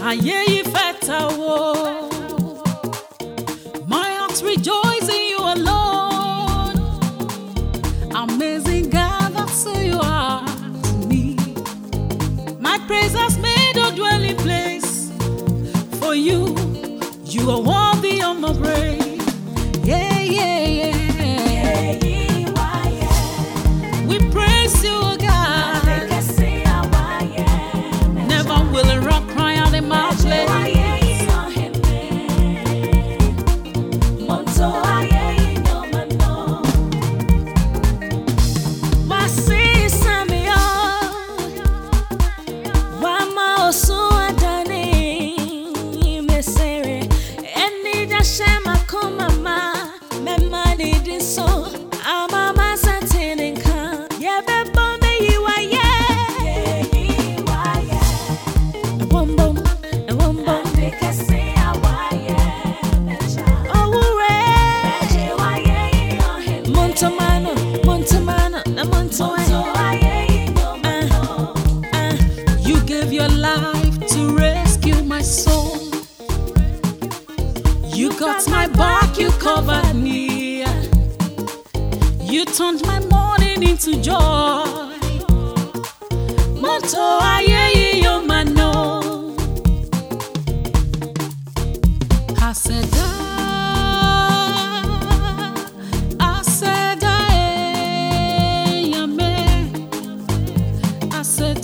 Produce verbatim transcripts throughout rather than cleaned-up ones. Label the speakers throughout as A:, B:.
A: Aye ifetawo. My heart rejoices in you alone. Amazing God, that's who you are to me. My praise has made a dwelling place for you. You are worthy of my praise. Yeah, yeah, yeah. We praise you, God. Never will a rock cry out in my place. You gave your life to rescue my soul. You got my back, you covered me. You turned my mourning into joy. Moto aye yo mano. I said I said I am I said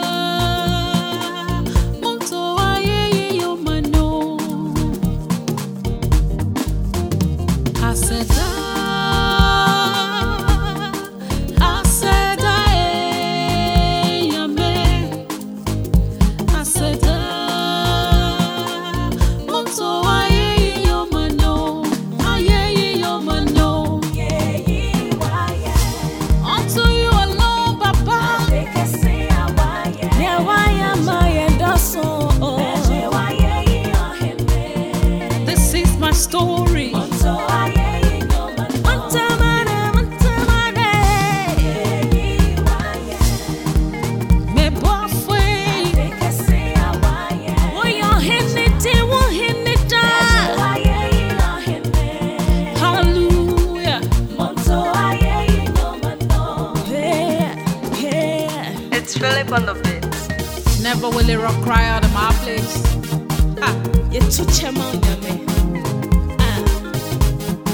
A: Moto aye yo mano. I said I said I am I said Moto aye yo mano. Aye yo mano. Unto you alone, Papa. Yeah, why am I and also? This is my story.
B: It's Philip on the beat.
A: Never will a rock cry out of my place. Ah, you too chemo, yummy. Ah,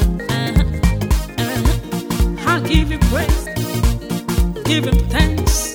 A: uh-huh, uh-huh. I'll give you praise, give him thanks.